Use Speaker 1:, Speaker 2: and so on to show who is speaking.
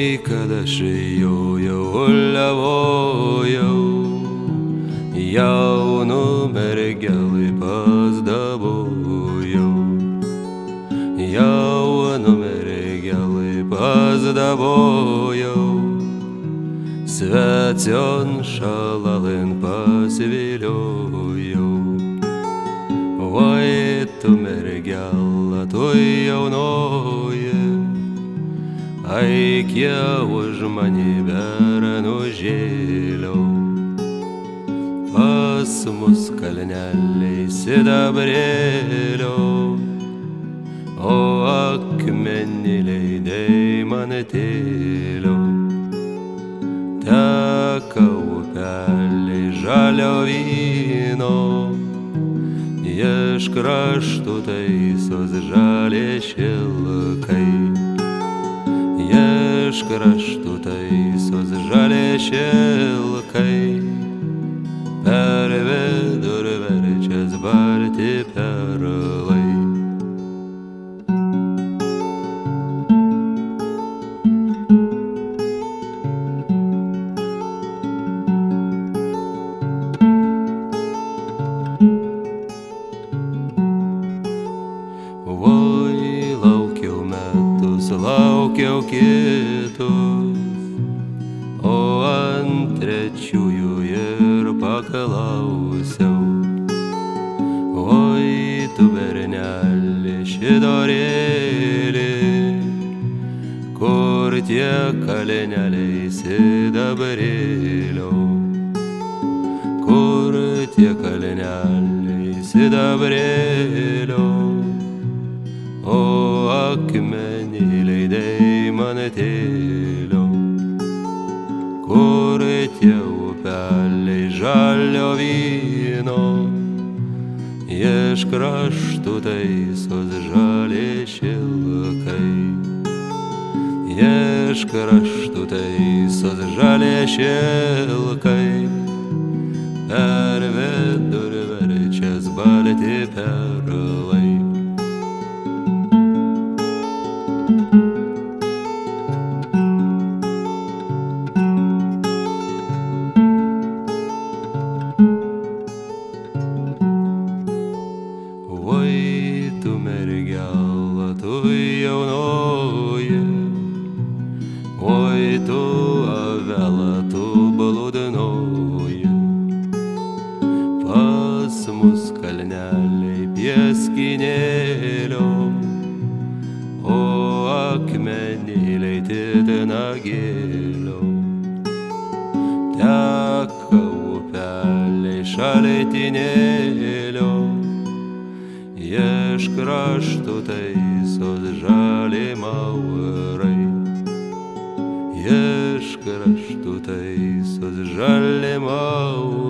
Speaker 1: kad aš jau liavojau, jaunu mergelai pazdabojau, jaunu mergelai pazdabojau, svečion šalalin pasiviliojau. Oi, tu mergela, tu jaunoji, eik jau už mane bernužėliau. Pas mus kalneliai sidabrėlio, o akmenėliai deimantėlio. Teka upeliai žalio vyno, iš kraštų taisos žalė šilkai. Iš kraštų taisos žalė šilkai, per vidurį verčias balti perlai. Oi, laukiau metus, laukiau kitus, o ant trečiųjų ir paklausiau. Oi, tu berneli šidorėlį, kur tie kalneliai sidabrėlio, kur tie kalneliai sidabrėlio, o akmenėliai deimantėlio, kur tie upeliai žalio vyno, iš kraštų taisos žalė šilkai. Iš kraštų taisos žalė šilkai, per vidurį verčias balti perlai. Oi, tu mergela, tu jaunoji, oi, tu avela, tu blūdinoji. Pas mus kalneliai pieskinėlio, o akmenėliai titnagėlio. Teka upeliai šaltinėlio, iš kraštų taisos žalė maurai. Iš kraštų taisos žalė maurai.